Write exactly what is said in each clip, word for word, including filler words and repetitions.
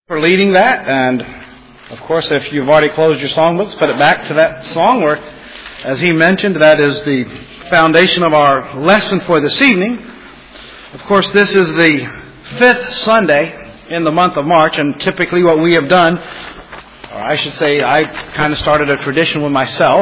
For leading that, and of course if you've already closed your songbooks, put it back to that song where, as he mentioned, that is the foundation of our lesson for this evening. Of course, this is the fifth Sunday in the month of March, and typically what we have done, or I should say I kind of started a tradition with myself,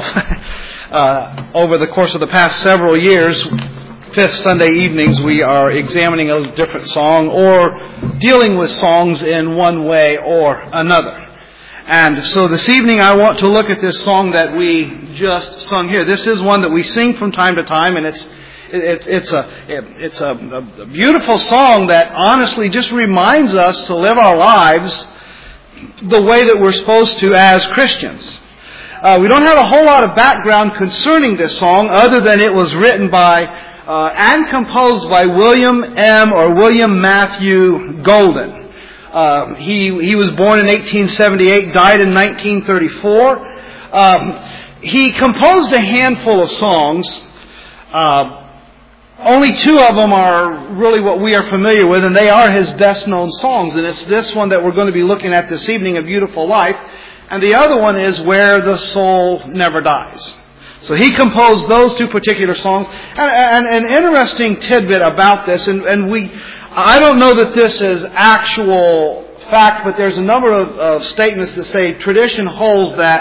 uh, over the course of the past several years. Fifth Sunday evenings, we are examining a different song or dealing with songs in one way or another. And so this evening I want to look at this song that we just sung here. This is one that we sing from time to time, and it's it's it's a it's a, a beautiful song that honestly just reminds us to live our lives the way that we're supposed to as Christians. Uh, we don't have a whole lot of background concerning this song other than it was written by Uh, and composed by William M. or William Matthew Golden. Uh, he he was born in eighteen seventy-eight, died in nineteen thirty-four. Um, he composed a handful of songs. Uh, only two of them are really what we are familiar with, and they are his best-known songs. And it's this one that we're going to be looking at this evening, A Beautiful Life. And the other one is Where the Soul Never Dies. So he composed those two particular songs. And, and an interesting tidbit about this, and, and we, I don't know that this is actual fact, but there's a number of, of statements that say tradition holds that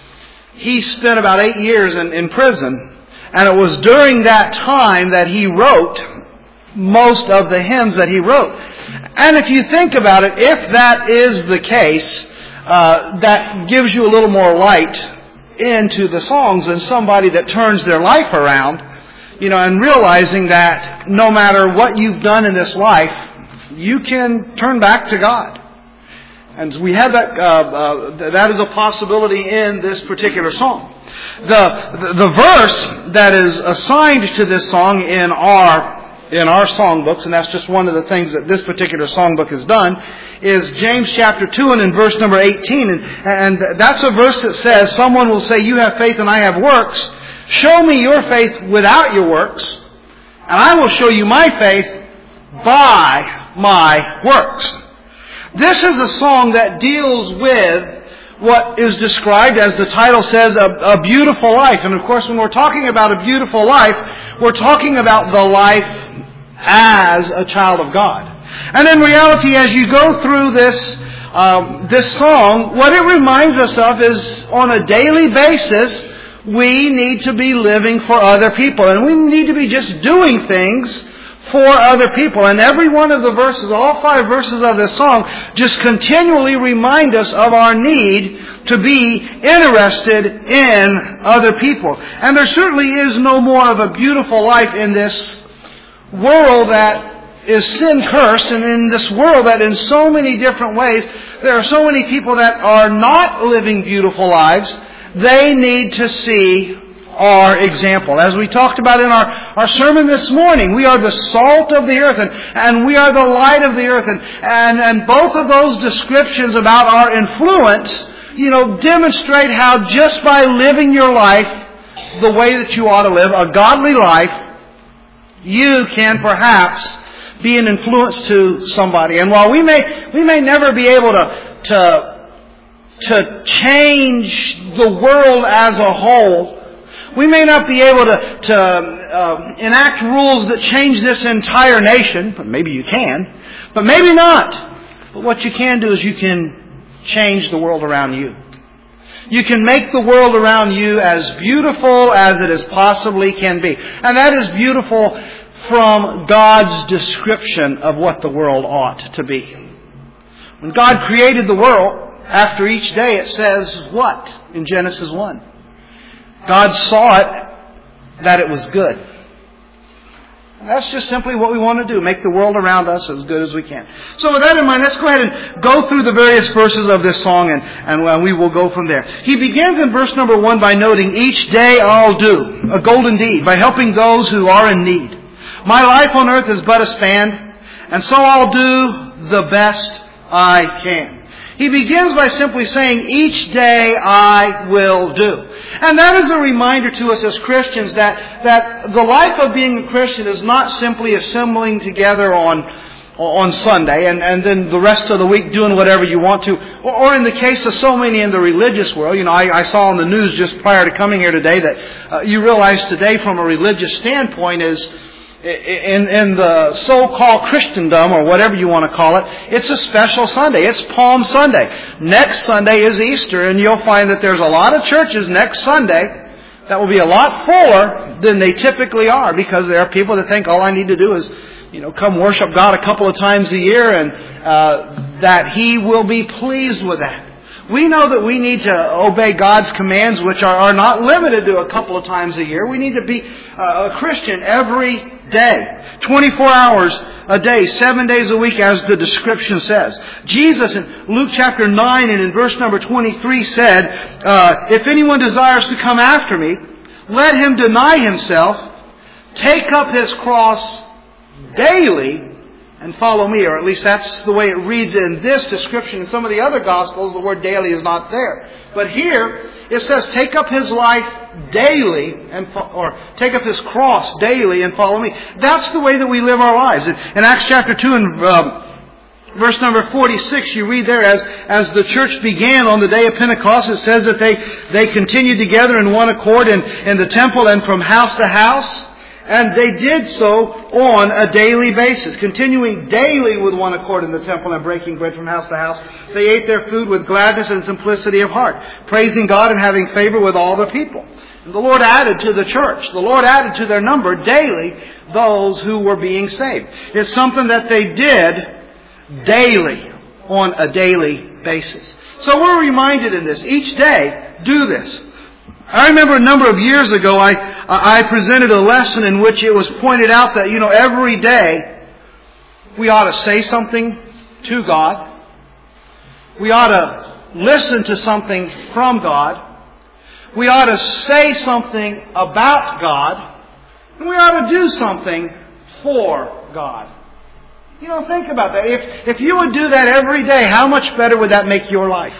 he spent about eight years in, in prison, and it was during that time that he wrote most of the hymns that he wrote. And if you think about it, if that is the case, uh, that gives you a little more light into the songs and somebody that turns their life around, you know, and realizing that no matter what you've done in this life, you can turn back to God. And we have that, uh, uh, that is a possibility in this particular song. The, the, the verse that is assigned to this song in our in our songbooks, and that's just one of the things that this particular songbook has done, is James chapter two and in verse number eighteen. And, and that's a verse that says, someone will say, you have faith and I have works. Show me your faith without your works, and I will show you my faith by my works. This is a song that deals with what is described, as the title says, a, a beautiful life. And of course, when we're talking about a beautiful life, we're talking about the life as a child of God. And in reality, as you go through this um, this song, what it reminds us of is on a daily basis, we need to be living for other people. And we need to be just doing things for other people. And every one of the verses, all five verses of this song, just continually remind us of our need to be interested in other people. And there certainly is no more of a beautiful life in this world that is sin-cursed, and in this world that in so many different ways, there are so many people that are not living beautiful lives. They need to see our example. As we talked about in our, our sermon this morning, we are the salt of the earth, and, and we are the light of the earth. And, and, and both of those descriptions about our influence, you know, demonstrate how just by living your life the way that you ought to live, a godly life, you can perhaps be an influence to somebody. And while we may we may never be able to to to change the world as a whole, we may not be able to to uh, enact rules that change this entire nation. But maybe you can, but maybe not. But what you can do is you can change the world around you. You can make the world around you as beautiful as it is possibly can be. And that is beautiful from God's description of what the world ought to be. When God created the world, after each day it says what in Genesis one? God saw it that it was good. That's just simply what we want to do, make the world around us as good as we can. So with that in mind, let's go ahead and go through the various verses of this song, and, and we will go from there. He begins in verse number one by noting, each day I'll do a golden deed by helping those who are in need. My life on earth is but a span, and so I'll do the best I can. He begins by simply saying, each day I will do. And that is a reminder to us as Christians that, that the life of being a Christian is not simply assembling together on on Sunday, and, and then the rest of the week doing whatever you want to. Or, or in the case of so many in the religious world, you know, I, I saw on the news just prior to coming here today that uh, you realize today from a religious standpoint is in, in the so-called Christendom, or whatever you want to call it, it's a special Sunday. It's Palm Sunday. Next Sunday is Easter, and you'll find that there's a lot of churches next Sunday that will be a lot fuller than they typically are, because there are people that think all I need to do is, you know, come worship God a couple of times a year, and uh, that He will be pleased with that. We know that we need to obey God's commands, which are, are not limited to a couple of times a year. We need to be uh, a Christian every day, twenty-four hours a day, seven days a week, as the description says. Jesus in Luke chapter nine and in verse number twenty-three said, uh, if anyone desires to come after me, let him deny himself, take up his cross daily, and follow me. Or at least that's the way it reads in this description. In some of the other Gospels, the word daily is not there. But here, it says, take up his life daily, and or take up his cross daily and follow me. That's the way that we live our lives. In, in Acts chapter two and uh, verse number forty-six, you read there, as, as the church began on the day of Pentecost, it says that they, they continued together in one accord in, in the temple and from house to house. And they did so on a daily basis, continuing daily with one accord in the temple and breaking bread from house to house. They ate their food with gladness and simplicity of heart, praising God and having favor with all the people. And the Lord added to the church, the Lord added to their number daily those who were being saved. It's something that they did daily, on a daily basis. So we're reminded in this, each day, do this. I remember a number of years ago, I I presented a lesson in which it was pointed out that, you know, every day we ought to say something to God. We ought to listen to something from God. We ought to say something about God. And we ought to do something for God. You know, think about that. If, if you would do that every day, how much better would that make your life?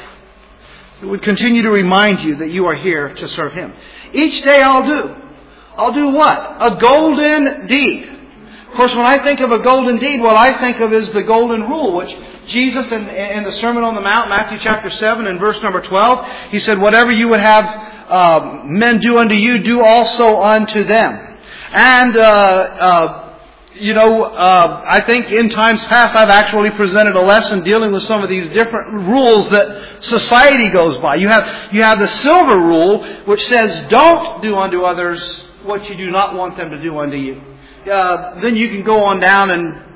It would continue to remind you that you are here to serve Him. Each day I'll do. I'll do what? A golden deed. Of course, when I think of a golden deed, what I think of is the golden rule, which Jesus in, in the Sermon on the Mount, Matthew chapter seven and verse number twelve, He said, whatever you would have uh, men do unto you, do also unto them. And, uh, uh, You know, uh, I think in times past I've actually presented a lesson dealing with some of these different rules that society goes by. You have you have the silver rule, which says, don't do unto others what you do not want them to do unto you. Uh, then you can go on down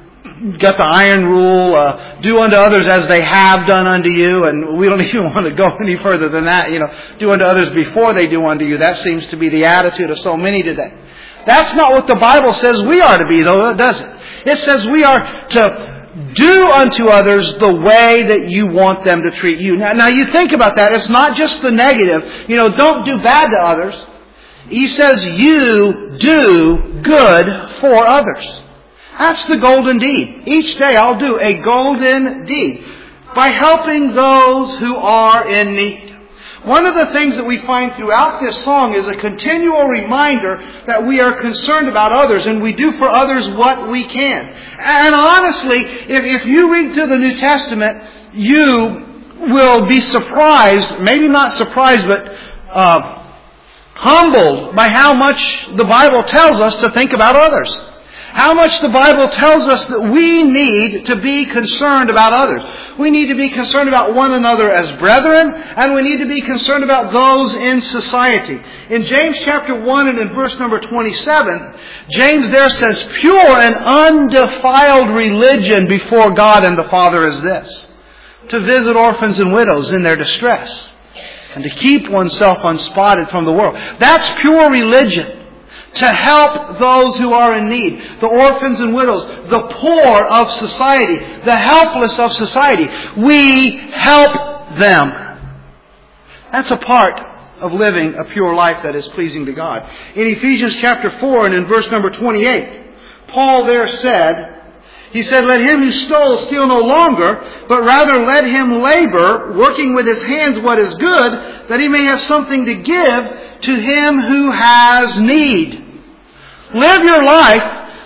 and get the iron rule, uh, do unto others as they have done unto you. And we don't even want to go any further than that. You know, do unto others before they do unto you. That seems to be the attitude of so many today. That's not what the Bible says we are to be, though, does it? It says we are to do unto others the way that you want them to treat you. Now, now you think about that. It's not just the negative. You know, don't do bad to others. He says you do good for others. That's the golden deed. Each day I'll do a golden deed by helping those who are in need. One of the things that we find throughout this song is a continual reminder that we are concerned about others, and we do for others what we can. And honestly, if, if you read through the New Testament, you will be surprised, maybe not surprised, but uh, humbled by how much the Bible tells us to think about others. How much the Bible tells us that we need to be concerned about others. We need to be concerned about one another as brethren, and we need to be concerned about those in society. In James chapter one and in verse number twenty-seven, James there says, pure and undefiled religion before God and the Father is this, to visit orphans and widows in their distress, and to keep oneself unspotted from the world. That's pure religion. To help those who are in need, the orphans and widows, the poor of society, the helpless of society. We help them. That's a part of living a pure life that is pleasing to God. In Ephesians chapter four and in verse number twenty-eight, Paul there said, he said, let him who stole steal no longer, but rather let him labor, working with his hands what is good, that he may have something to give to him who has need. Live your life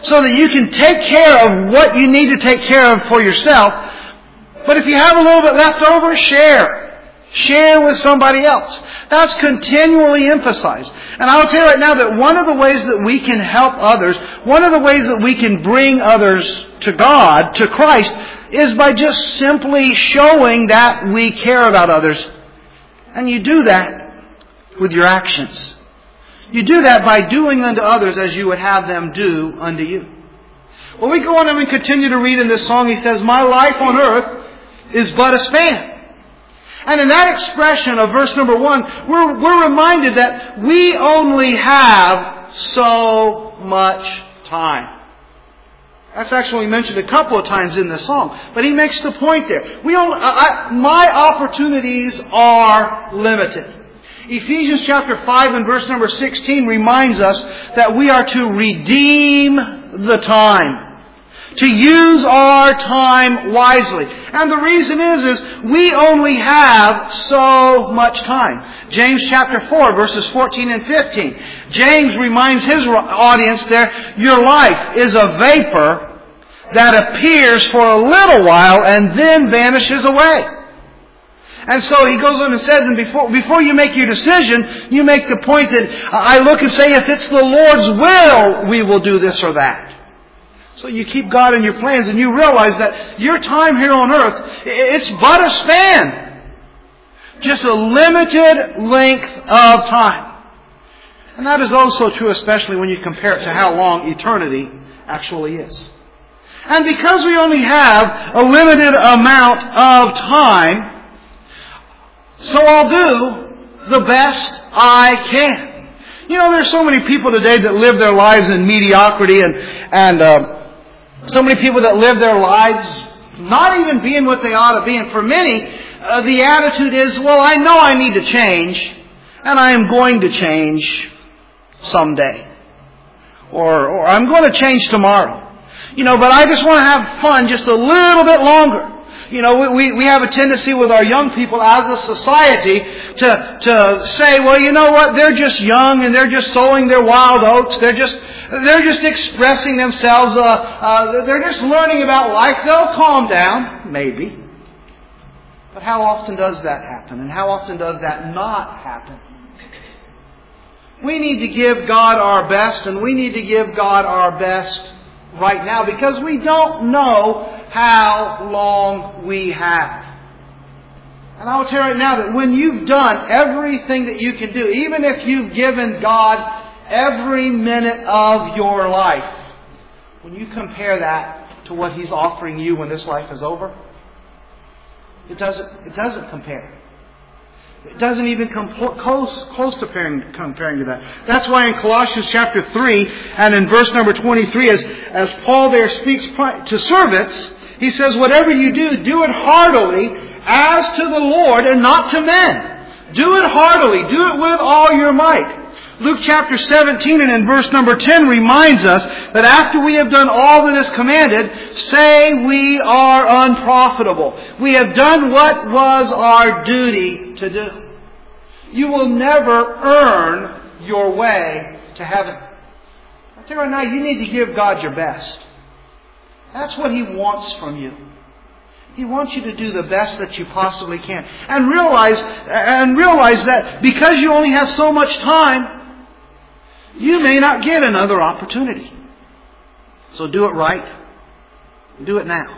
so that you can take care of what you need to take care of for yourself. But if you have a little bit left over, share. Share with somebody else. That's continually emphasized. And I'll tell you right now that one of the ways that we can help others, one of the ways that we can bring others to God, to Christ, is by just simply showing that we care about others. And you do that with your actions. You do that by doing unto others as you would have them do unto you. Well, we go on and we continue to read in this song. He says, my life on earth is but a span. And in that expression of verse number one, we're, we're reminded that we only have so much time. That's actually mentioned a couple of times in this song. But he makes the point there. We only, I, I, my opportunities are limited. Ephesians chapter five and verse number sixteen reminds us that we are to redeem the time. To use our time wisely. And the reason is, is we only have so much time. James chapter four, verses fourteen and fifteen. James reminds his audience there, your life is a vapor that appears for a little while and then vanishes away. And so he goes on and says, and before, before you make your decision, you make the point that I look and say, if it's the Lord's will, we will do this or that. So you keep God in your plans and you realize that your time here on earth, it's but a span. Just a limited length of time. And that is also true especially when you compare it to how long eternity actually is. And because we only have a limited amount of time, so I'll do the best I can. You know, there's so many people today that live their lives in mediocrity and, and, uh, so many people that live their lives not even being what they ought to be. And for many, uh, the attitude is, well, I know I need to change, and I am going to change someday. Or, or I'm going to change tomorrow. You know, but I just want to have fun just a little bit longer. You know, we, we have a tendency with our young people as a society to, to say, well, you know what, they're just young and they're just sowing their wild oats. They're just, they're just expressing themselves. Uh, uh, they're just learning about life. They'll calm down, maybe. But how often does that happen? And how often does that not happen? We need to give God our best, and we need to give God our best right now because we don't know how long we have. And I'll tell you right now that when you've done everything that you can do, even if you've given God every minute of your life, when you compare that to what He's offering you when this life is over, it doesn't, it doesn't compare. It doesn't even come close, close to comparing, comparing to that. That's why in Colossians chapter three and in verse number twenty-three, as, as Paul there speaks to servants, he says, whatever you do, do it heartily as to the Lord and not to men. Do it heartily. Do it with all your might. Luke chapter seventeen and in verse number ten reminds us that after we have done all that is commanded, say we are unprofitable. We have done what was our duty to do. You will never earn your way to heaven. I tell you right now, you need to give God your best. That's what He wants from you. He wants you to do the best that you possibly can. And realize, and realize that because you only have so much time, you may not get another opportunity. So do it right. Do it now.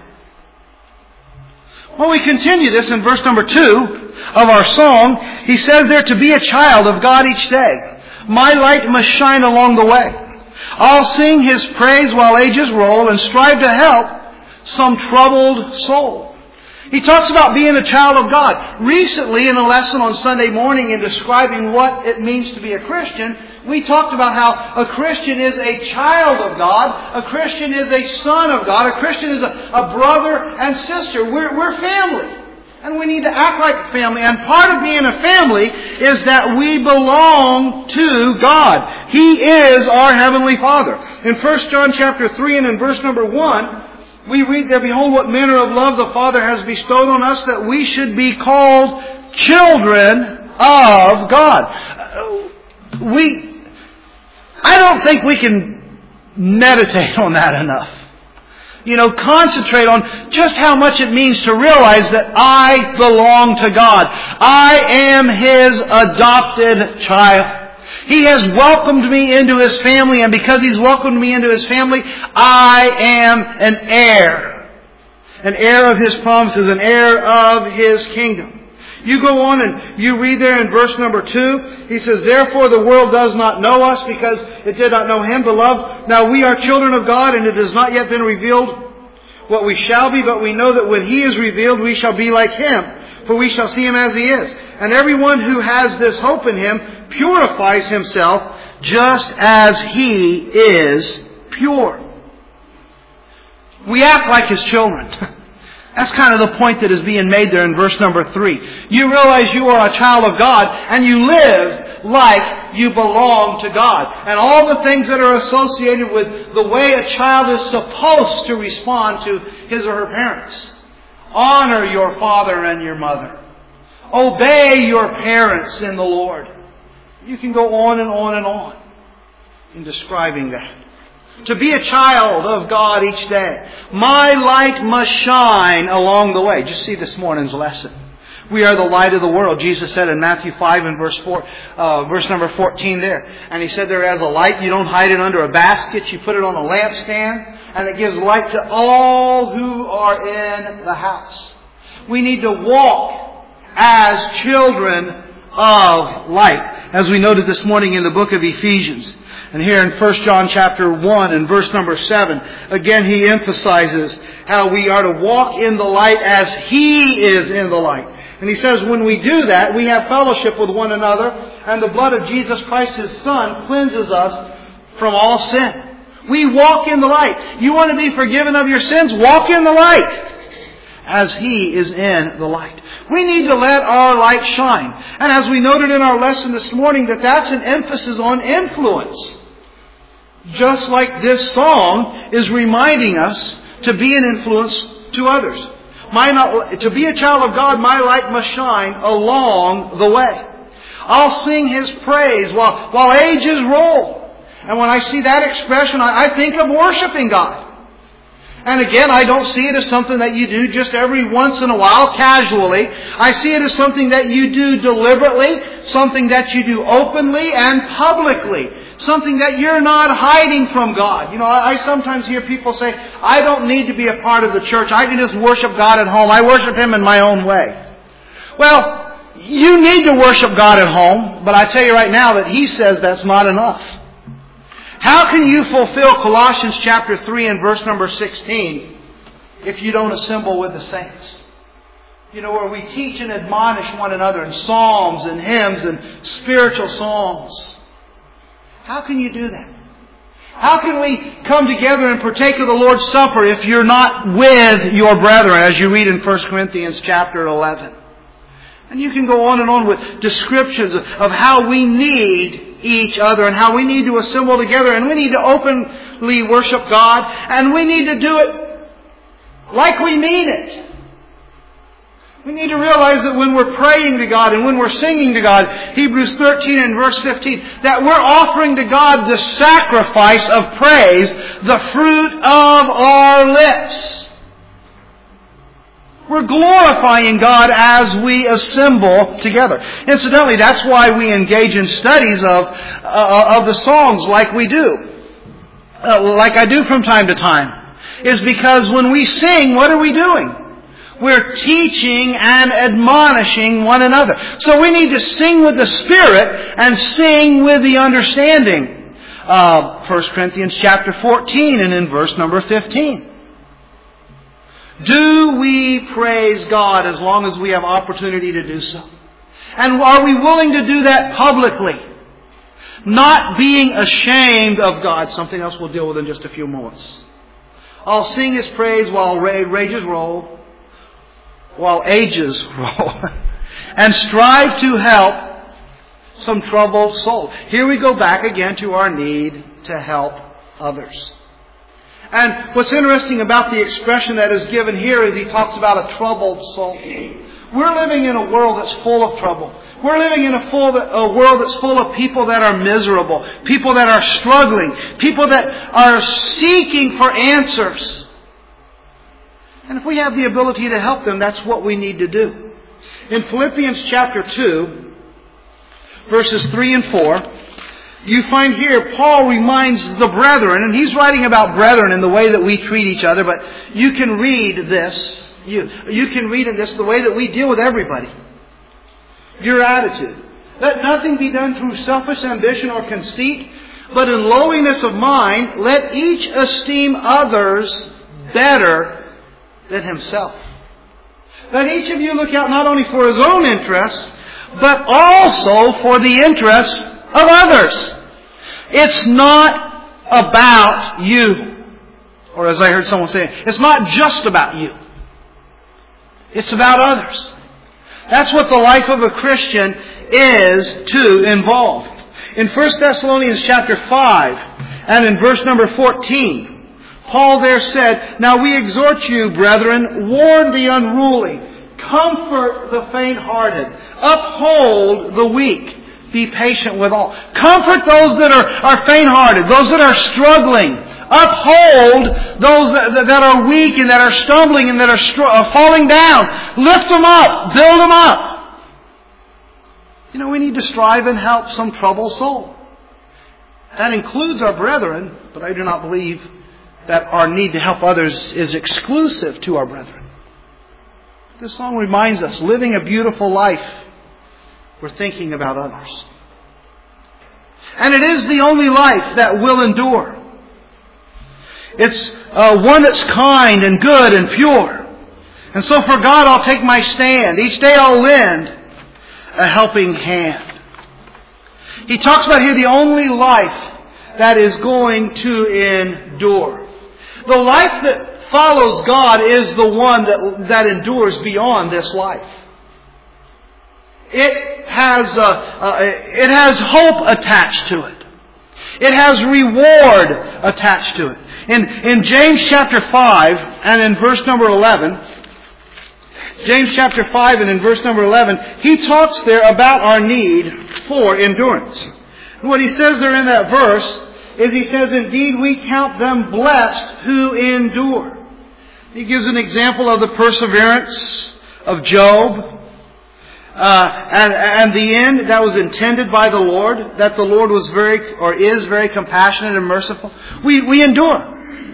Well, we continue this in verse number two of our song. He says there, to be a child of God each day. My light must shine along the way. I'll sing His praise while ages roll and strive to help some troubled soul. He talks about being a child of God. Recently, in a lesson on Sunday morning in describing what it means to be a Christian, we talked about how a Christian is a child of God, a Christian is a son of God, a Christian is a, a brother and sister. We're, we're family. And we need to act like a family. And part of being a family is that we belong to God. He is our Heavenly Father. In First John chapter three and in verse number one, we read there, behold what manner of love the Father has bestowed on us, that we should be called children of God. We, I don't think we can meditate on that enough. You know, concentrate on just how much it means to realize that I belong to God. I am His adopted child. He has welcomed me into His family, and because He's welcomed me into His family, I am an heir. An heir of His promises, an heir of His kingdom. You go on and you read there in verse number two. He says, therefore the world does not know us because it did not know Him. Beloved, now we are children of God, and it has not yet been revealed what we shall be, but we know that when He is revealed, we shall be like Him, for we shall see Him as He is. And everyone who has this hope in Him purifies himself just as He is pure. We act like His children. That's kind of the point that is being made there in verse number three. You realize you are a child of God, and you live like you belong to God. And all the things that are associated with the way a child is supposed to respond to his or her parents. Honor your father and your mother. Obey your parents in the Lord. You can go on and on and on in describing that. To be a child of God each day. My light must shine along the way. Just see this morning's lesson. We are the light of the world. Jesus said in Matthew five and verse four, uh, verse number fourteen there. And He said there as a light, you don't hide it under a basket. You put it on a lampstand. And it gives light to all who are in the house. We need to walk as children of light. As we noted this morning in the book of Ephesians. And here in First John chapter one and verse number seven, again he emphasizes how we are to walk in the light as He is in the light. And he says when we do that, we have fellowship with one another, and the blood of Jesus Christ, His Son, cleanses us from all sin. We walk in the light. You want to be forgiven of your sins? Walk in the light as He is in the light. We need to let our light shine. And as we noted in our lesson this morning, that that's an emphasis on influence. Just like this song is reminding us to be an influence to others. My not, to be a child of God, my light must shine along the way. I'll sing His praise while, while ages roll. And when I see that expression, I, I think of worshiping God. And again, I don't see it as something that you do just every once in a while, casually. I see it as something that you do deliberately, something that you do openly and publicly. Something that you're not hiding from God. You know, I sometimes hear people say, I don't need to be a part of the church. I can just worship God at home. I worship Him in my own way. Well, you need to worship God at home, but I tell you right now that He says that's not enough. How can you fulfill Colossians chapter three and verse number sixteen if you don't assemble with the saints? You know, where we teach and admonish one another in psalms and hymns and spiritual songs. How can you do that? How can we come together and partake of the Lord's Supper if you're not with your brethren, as you read in First Corinthians chapter eleven? And you can go on and on with descriptions of how we need each other and how we need to assemble together, and we need to openly worship God, and we need to do it like we mean it. We need to realize that when we're praying to God and when we're singing to God, Hebrews thirteen and verse fifteen, that we're offering to God the sacrifice of praise, the fruit of our lips. We're glorifying God as we assemble together. Incidentally, that's why we engage in studies of, uh, of the songs like we do. Uh, like I do from time to time. Is because when we sing, what are we doing? We're teaching and admonishing one another. So we need to sing with the Spirit and sing with the understanding. Uh, First Corinthians chapter fourteen and in verse number fifteen. Do we praise God as long as we have opportunity to do so? And are we willing to do that publicly? Not being ashamed of God. Something else we'll deal with in just a few moments. I'll sing His praise while rages roll. While ages roll. And strive to help some troubled soul. Here we go back again to our need to help others. And what's interesting about the expression that is given here is he talks about a troubled soul. We're living in a world that's full of trouble. We're living in a, full, a world that's full of people that are miserable, people that are struggling, people that are seeking for answers. And if we have the ability to help them, that's what we need to do. In Philippians chapter two, verses three and four, you find here Paul reminds the brethren, and he's writing about brethren in the way that we treat each other, but you can read this. You, you can read in this the way that we deal with everybody. Your attitude. Let nothing be done through selfish ambition or conceit, but in lowliness of mind, let each esteem others better than himself. Let each of you look out not only for his own interests, but also for the interests of others. It's not about you. Or as I heard someone say, it's not just about you. It's about others. That's what the life of a Christian is to involve. In First Thessalonians chapter five and in verse number fourteen, Paul there said, "Now we exhort you, brethren, warn the unruly, comfort the faint-hearted, uphold the weak, be patient with all." Comfort those that are, are faint-hearted, those that are struggling. Uphold those that, that are weak and that are stumbling and that are, str- are falling down. Lift them up. Build them up. You know, we need to strive and help some troubled soul. That includes our brethren, but I do not believe that our need to help others is exclusive to our brethren. This song reminds us, living a beautiful life, we're thinking about others. And it is the only life that will endure. It's uh, one that's kind and good and pure. And so for God I'll take my stand. Each day I'll lend a helping hand. He talks about here the only life that is going to endure. The life that follows God is the one that, that endures beyond this life. It has, uh, uh, it has hope attached to it. It has reward attached to it. In, in James chapter five and in verse number eleven, James chapter five and in verse number eleven, he talks there about our need for endurance. And what he says there in that verse is he says, "Indeed we count them blessed who endure." He gives an example of the perseverance of Job. Uh, and, and the end that was intended by the Lord, that the Lord was very, or is very compassionate and merciful. We, we endure.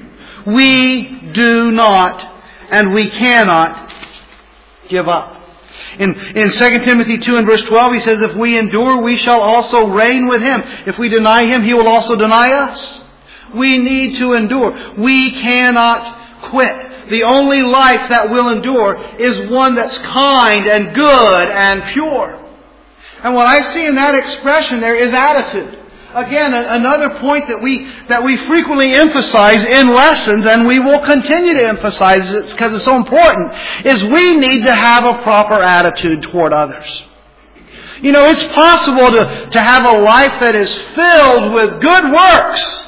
We do not, and we cannot give up. In, in Second Timothy two and verse twelve, he says, "If we endure, we shall also reign with Him. If we deny Him, He will also deny us." We need to endure. We cannot quit. The only life that will endure is one that's kind and good and pure. And what I see in that expression there is attitude. Again, another point that we that we frequently emphasize in lessons, and we will continue to emphasize it because it's so important, is we need to have a proper attitude toward others. You know, it's possible to, to have a life that is filled with good works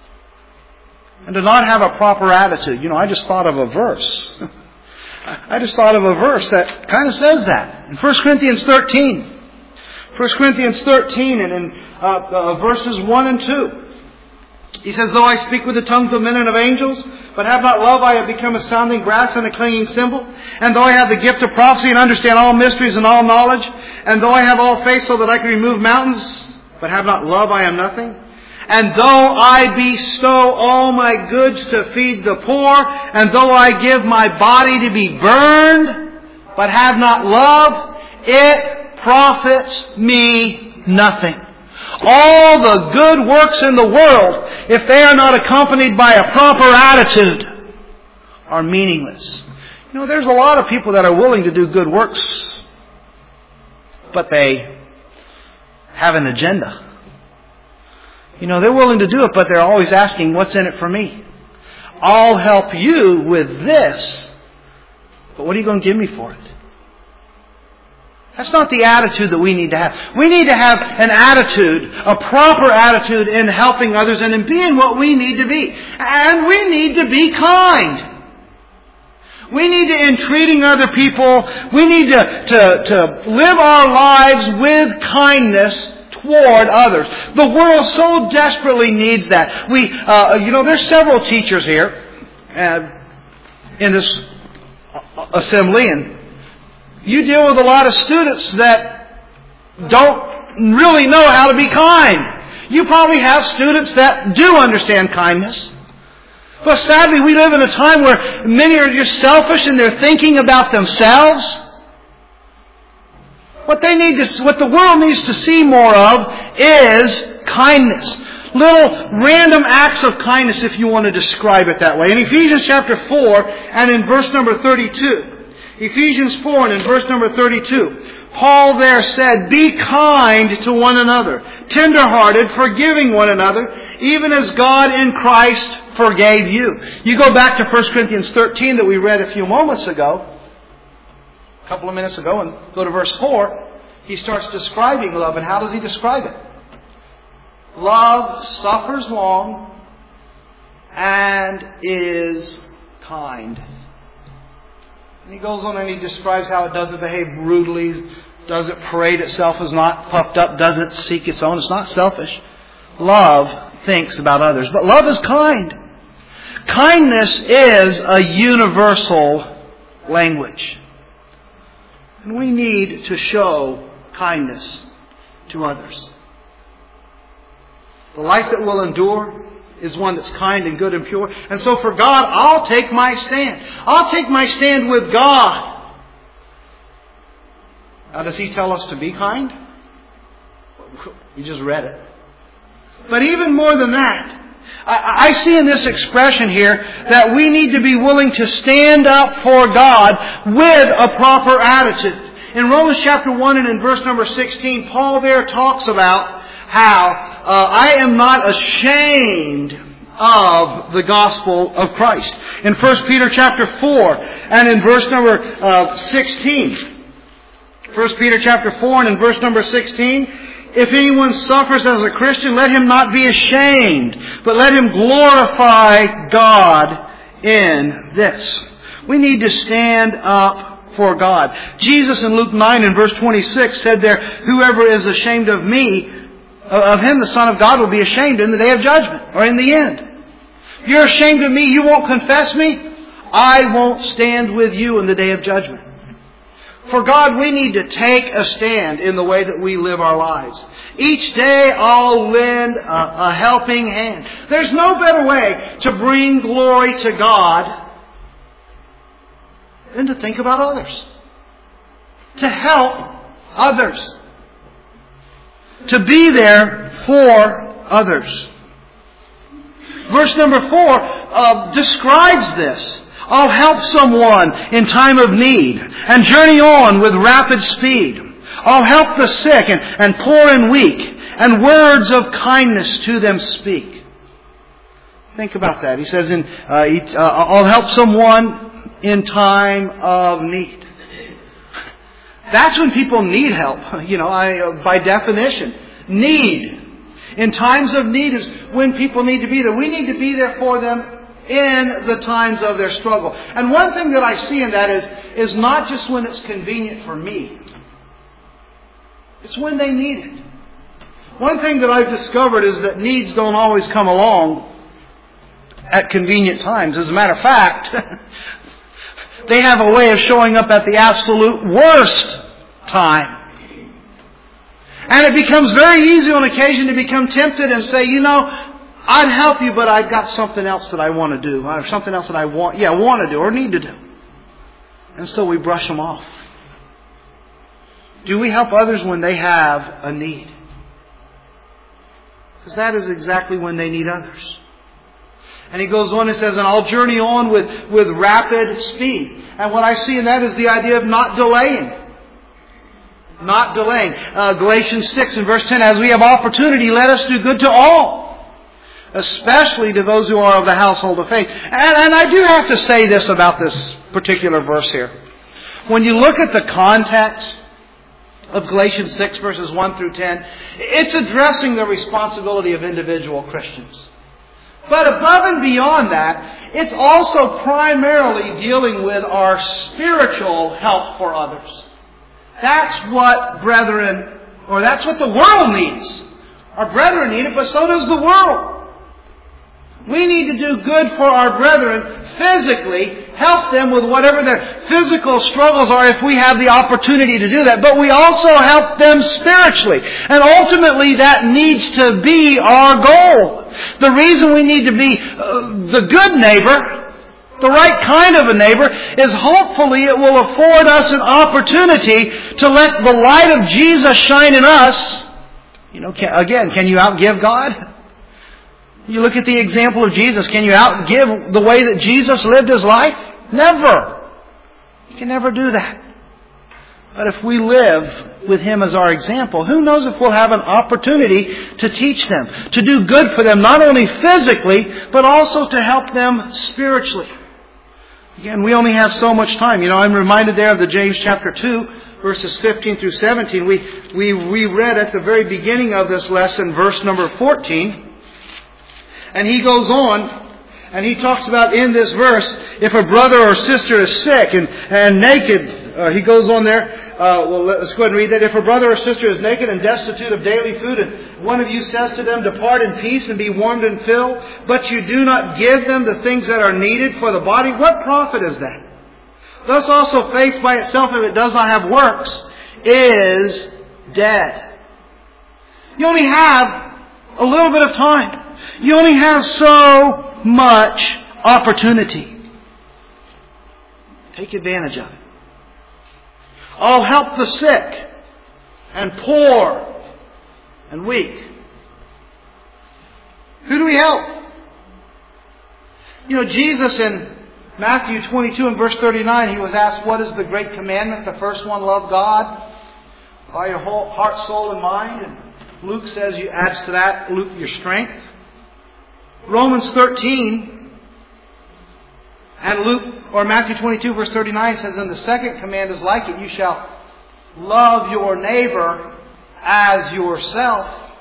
and to not have a proper attitude. You know, I just thought of a verse. I just thought of a verse that kind of says that. In First Corinthians thirteen. First Corinthians thirteen and in uh, uh, verses one and two. He says, "Though I speak with the tongues of men and of angels, but have not love, I have become a sounding brass and a clanging cymbal. And though I have the gift of prophecy and understand all mysteries and all knowledge, and though I have all faith so that I can remove mountains, but have not love, I am nothing. And though I bestow all my goods to feed the poor, and though I give my body to be burned, but have not love, it profits me nothing." All the good works in the world, if they are not accompanied by a proper attitude, are meaningless. You know, there's a lot of people that are willing to do good works, but they have an agenda. You know, they're willing to do it, but they're always asking, what's in it for me? I'll help you with this, but what are you going to give me for it? That's not the attitude that we need to have. We need to have an attitude, a proper attitude in helping others and in being what we need to be. And we need to be kind. We need to, in treating other people, we need to, to, to live our lives with kindness toward others. The world so desperately needs that. We, uh, you know, there's several teachers here uh, in this assembly, and you deal with a lot of students that don't really know how to be kind. You probably have students that do understand kindness. But sadly, we live in a time where many are just selfish and they're thinking about themselves. What they need to, what the world needs to see more of is kindness. Little random acts of kindness, if you want to describe it that way. In Ephesians chapter four and in verse number thirty-two. Ephesians four and in verse number thirty-two. Paul there said, "Be kind to one another, tender-hearted, forgiving one another, even as God in Christ forgave you." You go back to First Corinthians thirteen that we read a few moments ago, a couple of minutes ago, and go to verse four. He starts describing love, and how does he describe it? Love suffers long and is kind. And he goes on and he describes how it doesn't behave brutally, doesn't parade itself, is not puffed up, doesn't seek its own. It's not selfish. Love thinks about others. But love is kind. Kindness is a universal language. And we need to show kindness to others. The life that will endure is one that's kind and good and pure. And so for God, I'll take my stand. I'll take my stand with God. Now, does He tell us to be kind? We just read it. But even more than that, I, I see in this expression here that we need to be willing to stand up for God with a proper attitude. In Romans chapter one and in verse number sixteen, Paul there talks about how Uh, I am not ashamed of the gospel of Christ. In First Peter chapter four and in verse number uh, sixteen. First Peter chapter four and in verse number sixteen. "If anyone suffers as a Christian, let him not be ashamed, but let him glorify God in this." We need to stand up for God. Jesus in Luke nine and verse twenty-six said there, "Whoever is ashamed of me, of him the Son of God will be ashamed in the day of judgment," or in the end. If you're ashamed of me, you won't confess me, I won't stand with you in the day of judgment. For God, we need to take a stand in the way that we live our lives. Each day I'll lend a, a helping hand. There's no better way to bring glory to God than to think about others. To help others. To be there for others. Verse number four uh, describes this. "I'll help someone in time of need and journey on with rapid speed. I'll help the sick and, and poor and weak, and words of kindness to them speak." Think about that. He says, in, uh, he, uh, "I'll help someone in time of need." That's when people need help. You know, I, uh, by definition, need. In times of need is when people need to be there. We need to be there for them in the times of their struggle. And one thing that I see in that is, is not just when it's convenient for me. It's when they need it. One thing that I've discovered is that needs don't always come along at convenient times. As a matter of fact, they have a way of showing up at the absolute worst time. And it becomes very easy on occasion to become tempted and say, you know, I'd help you, but I've got something else that I want to do. Or something else that I want, yeah, want to do or need to do. And so we brush them off. Do we help others when they have a need? Because that is exactly when they need others. And he goes on and says, "And I'll journey on with, with rapid speed." And what I see in that is the idea of not delaying. Not delaying. Uh, Galatians six and verse ten, "As we have opportunity, let us do good to all, especially to those who are of the household of faith." And, and I do have to say this about this particular verse here. When you look at the context of Galatians six verses one through ten, it's addressing the responsibility of individual Christians. But above and beyond that, it's also primarily dealing with our spiritual help for others. That's what brethren, or that's what the world needs. Our brethren need it, but so does the world. We need to do good for our brethren physically, help them with whatever their physical struggles are if we have the opportunity to do that. But we also help them spiritually. And ultimately that needs to be our goal. The reason we need to be uh, the good neighbor, the right kind of a neighbor, is hopefully it will afford us an opportunity to let the light of Jesus shine in us. You know, can, again, can you outgive God? You look at the example of Jesus. Can you outgive the way that Jesus lived His life? Never. You can never do that. But if we live with Him as our example, who knows if we'll have an opportunity to teach them, to do good for them, not only physically, but also to help them spiritually. Again, we only have so much time. You know, I'm reminded there of the James chapter two, verses fifteen through seventeen. We, we, we read at the very beginning of this lesson, verse number fourteen. And he goes on, and he talks about in this verse, if a brother or sister is sick and, and naked, uh, he goes on there, uh, well, let's go ahead and read that. If a brother or sister is naked and destitute of daily food, and one of you says to them, depart in peace and be warmed and filled, but you do not give them the things that are needed for the body, what profit is that? Thus also faith by itself, if it does not have works, is dead. You only have a little bit of time. You only have so much opportunity. Take advantage of it. I'll help the sick and poor and weak. Who do we help? You know, Jesus in Matthew twenty-two and verse thirty-nine, He was asked, what is the great commandment? The first one, love God by your whole heart, soul, and mind. And Luke says, you adds to that, Luke, your strength. Romans thirteen and Luke, or Matthew twenty-two verse thirty-nine says, and the second command is like it, you shall love your neighbor as yourself.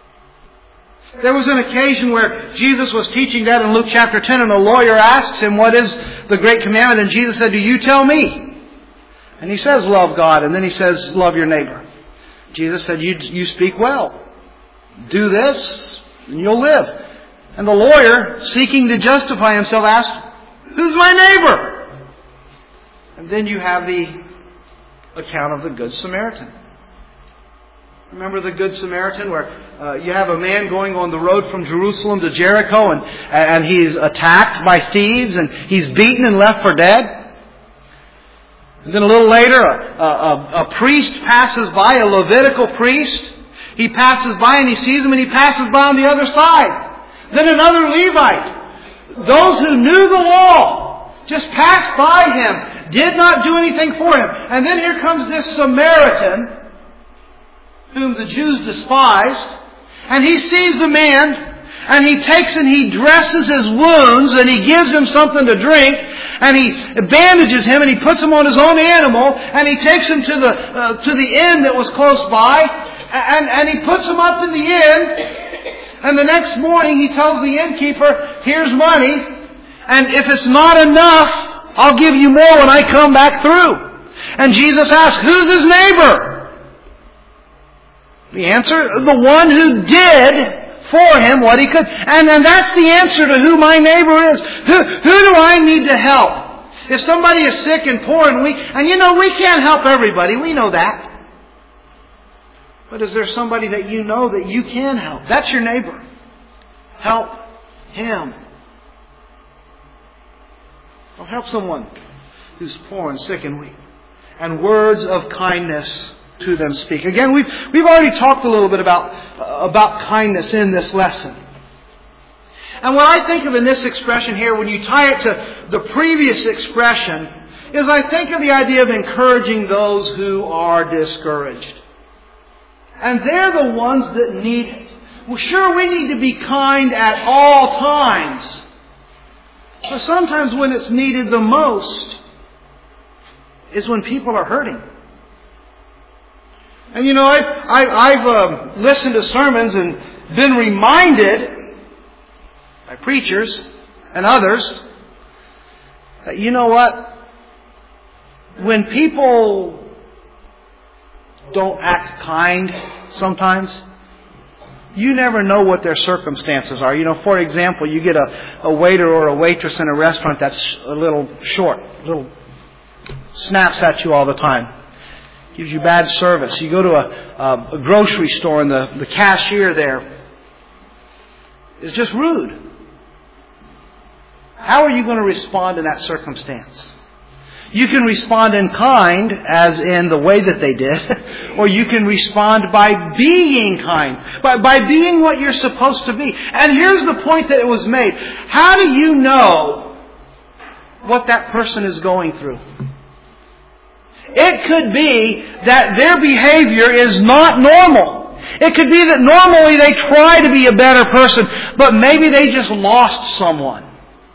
There was an occasion where Jesus was teaching that in Luke chapter ten, and a lawyer asks Him, what is the great commandment? And Jesus said, do you tell me? And He says, love God. And then He says, love your neighbor. Jesus said, you, you speak well. Do this and you'll live. And the lawyer, seeking to justify himself, asked, who's my neighbor? And then you have the account of the Good Samaritan. Remember the Good Samaritan, where uh, you have a man going on the road from Jerusalem to Jericho, and, and he's attacked by thieves, and he's beaten and left for dead. And then a little later, a, a, a priest passes by, a Levitical priest. He passes by and he sees him, and he passes by on the other side. Then another Levite. Those who knew the law just passed by him, did not do anything for him. And then here comes this Samaritan, whom the Jews despised, and he sees the man, and he takes and he dresses his wounds, and he gives him something to drink, and he bandages him, and he puts him on his own animal, and he takes him to the uh, to the inn that was close by, and, and he puts him up in the inn. And the next morning he tells the innkeeper, here's money, and if it's not enough, I'll give you more when I come back through. And Jesus asks, who's his neighbor? The answer, the one who did for him what he could. And, and that's the answer to who my neighbor is. Who, who do I need to help? If somebody is sick and poor and weak, and you know, we can't help everybody, we know that. But is there somebody that you know that you can help? That's your neighbor. Help him. I'll help someone who's poor and sick and weak. And words of kindness to them speak. Again, we've, we've already talked a little bit about, uh, about kindness in this lesson. And what I think of in this expression here, when you tie it to the previous expression, is I think of the idea of encouraging those who are discouraged. And they're the ones that need it. Well, sure, we need to be kind at all times. But sometimes when it's needed the most is when people are hurting. And you know, I've, I've, I've uh, listened to sermons and been reminded, by preachers and others, that you know what? When people don't act kind sometimes, you never know what their circumstances are. You know, for example, you get a, a waiter or a waitress in a restaurant that's a little short, a little snaps at you all the time, gives you bad service. You go to a, a, a grocery store and the, the cashier there is just rude. How are you going to respond in that circumstance? You can respond in kind, as in the way that they did, or you can respond by being kind, by, by being what you're supposed to be. And here's the point that it was made. How do you know what that person is going through? It could be that their behavior is not normal. It could be that normally they try to be a better person, but maybe they just lost someone.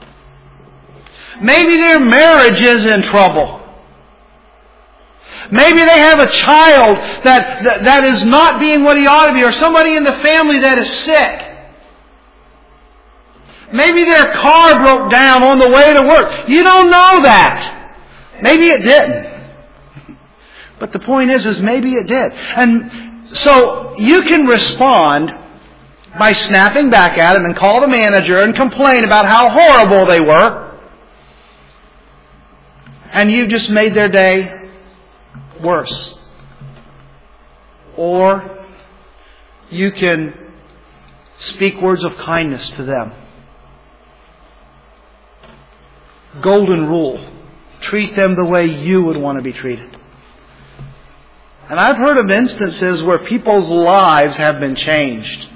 Maybe their marriage is in trouble. Maybe they have a child that, that, that is not being what he ought to be, or somebody in the family that is sick. Maybe their car broke down on the way to work. You don't know that. Maybe it didn't. But the point is, is maybe it did. And so you can respond by snapping back at them and call the manager and complain about how horrible they were. And you've just made their day worse. Or you can speak words of kindness to them. Golden rule. Treat them the way you would want to be treated. And I've heard of instances where people's lives have been changed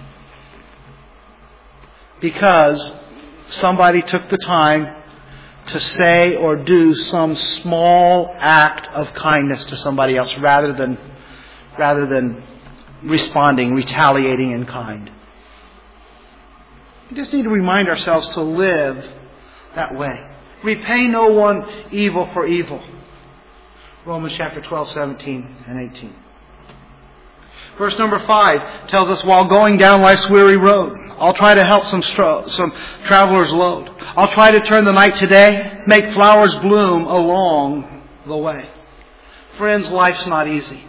because somebody took the time to say or do some small act of kindness to somebody else rather than rather than responding, retaliating in kind. We just need to remind ourselves to live that way. Repay no one evil for evil. Romans chapter twelve, seventeen and eighteen. Verse number five tells us, while going down life's weary road, I'll try to help some stro- some travelers load. I'll try to turn the night to day, make flowers bloom along the way. Friends, life's not easy.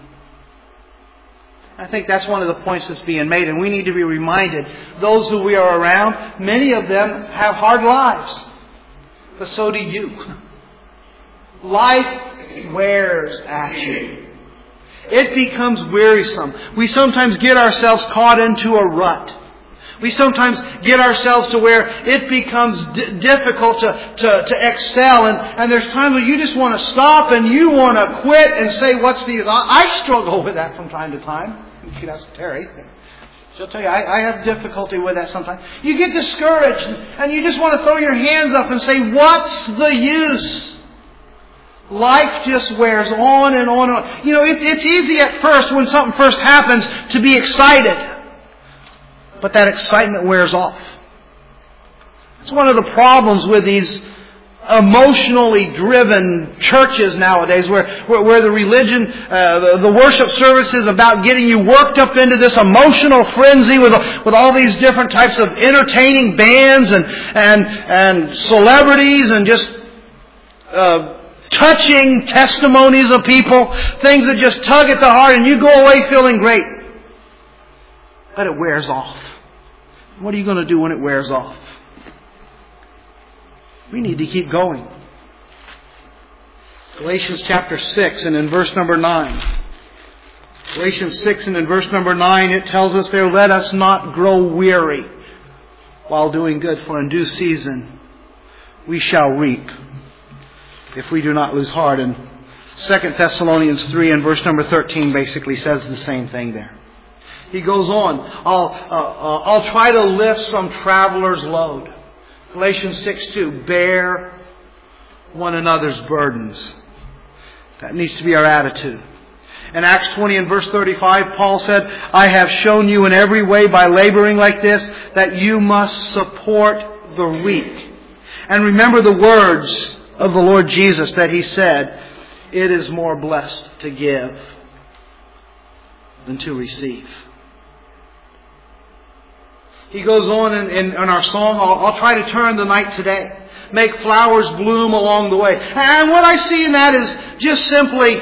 I think that's one of the points that's being made, and we need to be reminded, those who we are around, many of them have hard lives. But so do you. Life wears at you. It becomes wearisome. We sometimes get ourselves caught into a rut. We sometimes get ourselves to where it becomes d- difficult to, to, to excel. And, and there's times when you just want to stop and you want to quit and say, what's the... I, I struggle with that from time to time. You should ask Terry. She'll tell you, I, I have difficulty with that sometimes. You get discouraged and you just want to throw your hands up and say, what's the use? Life just wears on and on and on. You know, it, it's easy at first when something first happens to be excited. But that excitement wears off. It's one of the problems with these emotionally driven churches nowadays, where where, where the religion, uh, the, the worship service is about getting you worked up into this emotional frenzy with with all these different types of entertaining bands and and and celebrities and just uh, touching testimonies of people, things that just tug at the heart, and you go away feeling great. But it wears off. What are you going to do when it wears off? We need to keep going. Galatians chapter six and in verse number nine. Galatians six and in verse number nine, it tells us there, let us not grow weary while doing good, for in due season we shall reap if we do not lose heart. And Second Thessalonians three and verse number thirteen basically says the same thing there. He goes on, I'll, uh, uh, I'll try to lift some traveler's load. Galatians six two, bear one another's burdens. That needs to be our attitude. In Acts twenty and verse thirty-five, Paul said, I have shown you in every way by laboring like this that you must support the weak. And remember the words of the Lord Jesus that He said, it is more blessed to give than to receive. He goes on in, in, in our song, I'll, I'll try to turn the night today. Make flowers bloom along the way. And what I see in that is just simply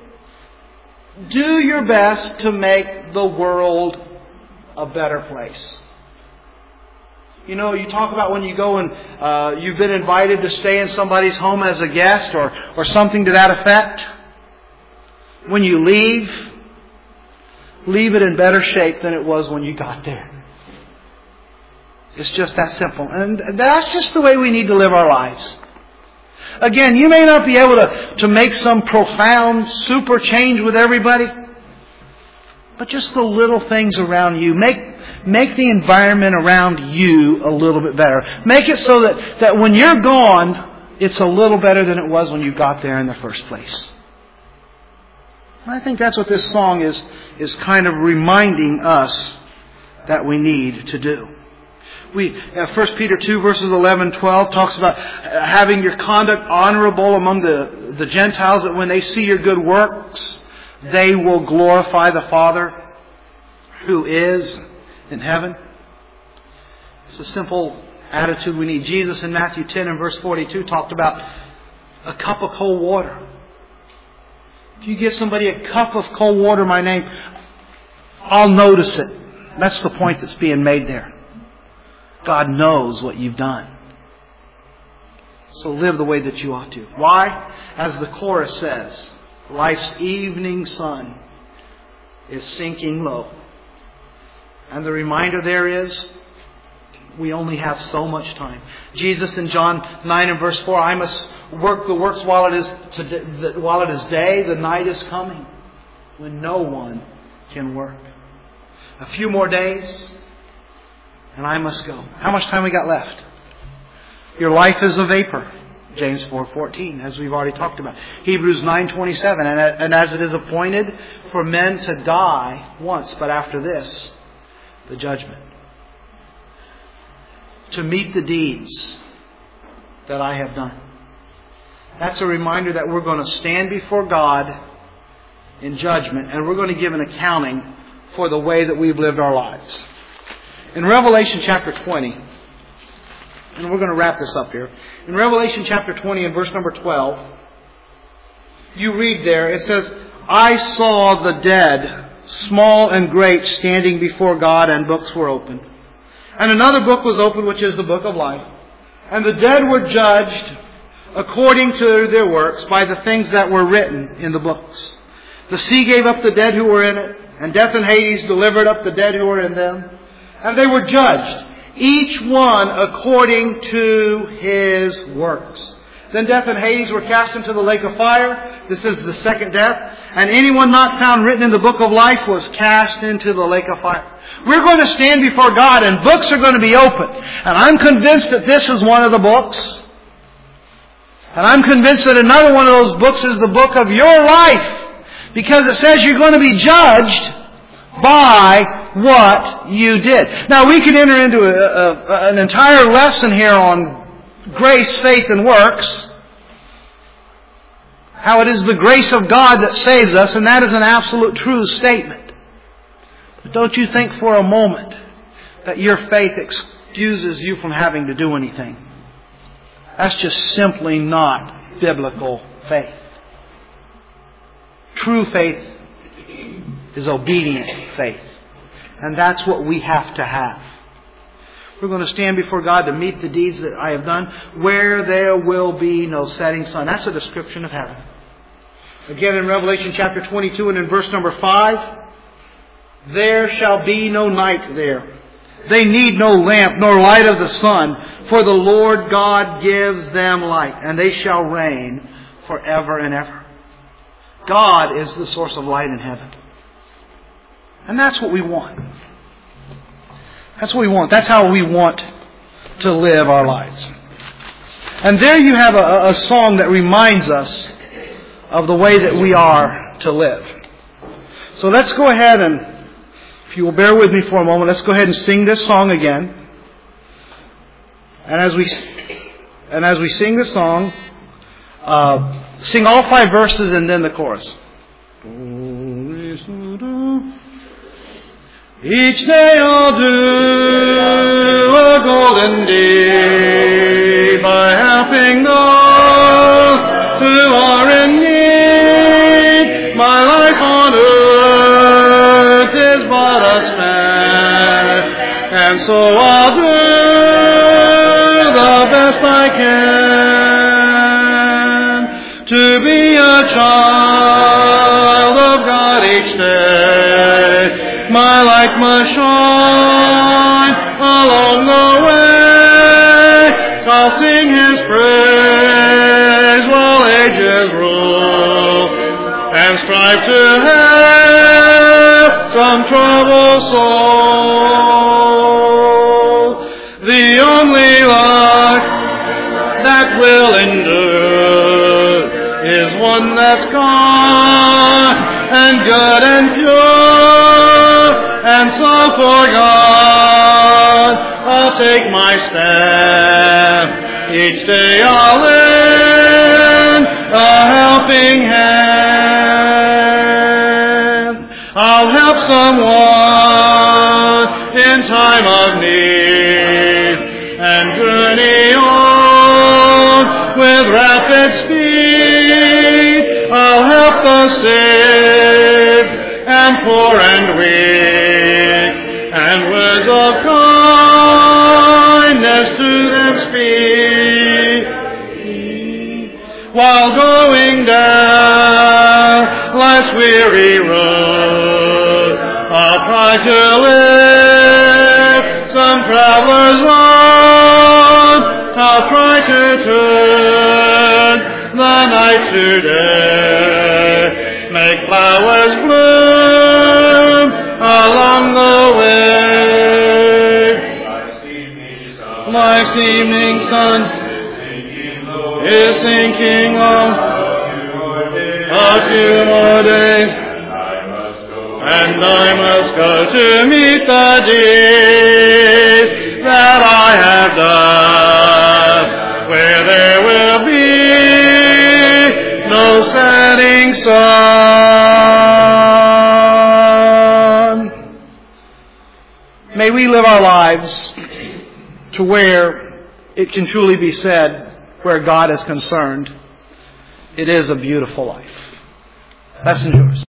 do your best to make the world a better place. You know, you talk about when you go and uh, you've been invited to stay in somebody's home as a guest or, or something to that effect. When you leave, leave it in better shape than it was when you got there. It's just that simple. And that's just the way we need to live our lives. Again, you may not be able to, to make some profound super change with everybody, but just the little things around you. Make, make the environment around you a little bit better. Make it so that, that when you're gone, it's a little better than it was when you got there in the first place. And I think that's what this song is, is kind of reminding us that we need to do. We, uh, First Peter two verses eleven, twelve talks about having your conduct honorable among the, the Gentiles, that when they see your good works, they will glorify the Father who is in heaven. It's a simple attitude we need. Jesus in Matthew ten and verse forty-two talked about a cup of cold water. If you give somebody a cup of cold water in my name, I'll notice it. That's the point that's being made there. God knows what you've done. So live the way that you ought to. Why? As the chorus says, life's evening sun is sinking low. And the reminder there is, we only have so much time. Jesus in John nine and verse four, I must work the works while it is to, while it is day, the night is coming, when no one can work. A few more days, and I must go. How much time we got left? Your life is a vapor. James four fourteen, as we've already talked about. Hebrews nine twenty-seven, and, and as it is appointed for men to die once, but after this, the judgment. To meet the deeds that I have done. That's a reminder that we're going to stand before God in judgment, and we're going to give an accounting for the way that we've lived our lives. In Revelation chapter twenty, and we're going to wrap this up here. In Revelation chapter twenty and verse number twelve, you read there, it says, I saw the dead, small and great, standing before God, and books were opened. And another book was opened, which is the book of life. And the dead were judged according to their works by the things that were written in the books. The sea gave up the dead who were in it, and death and Hades delivered up the dead who were in them. And they were judged, each one according to his works. Then death and Hades were cast into the lake of fire. This is the second death. And anyone not found written in the book of life was cast into the lake of fire. We're going to stand before God, and books are going to be opened. And I'm convinced that this is one of the books. And I'm convinced that another one of those books is the book of your life. Because it says you're going to be judged by what you did. Now, we could enter into a, a, an entire lesson here on grace, faith, and works. How it is the grace of God that saves us, and that is an absolute true statement. But don't you think for a moment that your faith excuses you from having to do anything. That's just simply not biblical faith. True faith is obedient faith. And that's what we have to have. We're going to stand before God to meet the deeds that I have done, where there will be no setting sun. That's a description of heaven. Again in Revelation chapter twenty-two and in verse number five, there shall be no night there. They need no lamp nor light of the sun, for the Lord God gives them light, and they shall reign forever and ever. God is the source of light in heaven. And that's what we want. That's what we want. That's how we want to live our lives. And there you have a, a song that reminds us of the way that we are to live. So let's go ahead and, if you will bear with me for a moment, let's go ahead and sing this song again. And as we and as we sing the song, uh, sing all five verses and then the chorus. Each day I'll do a golden deed by helping those who are in need. My life on earth is but a snare, and so I'll do the best I can to be a child of God each day. My light must shine along the way. I'll sing His praise while ages rule, and strive to help some troubled soul. The only life that will endure is one that's kind and good and pure, and so for God I'll take my stand. Each day I'll lend a helping hand. I'll help someone in time of need, and journey on with rapid speed. I'll help the sick and poor and weak, and words of kindness to them speak. While going down life's weary road, I'll try to lift some travelers on. I'll try to turn the night to day, make flowers bloom along the way. Life's evening sun is sinking on a few more days, and I must go to meet the deeds that I have done, where there will be no setting sun. May we live our lives to where it can truly be said, where God is concerned, it is a beautiful life. That's yours.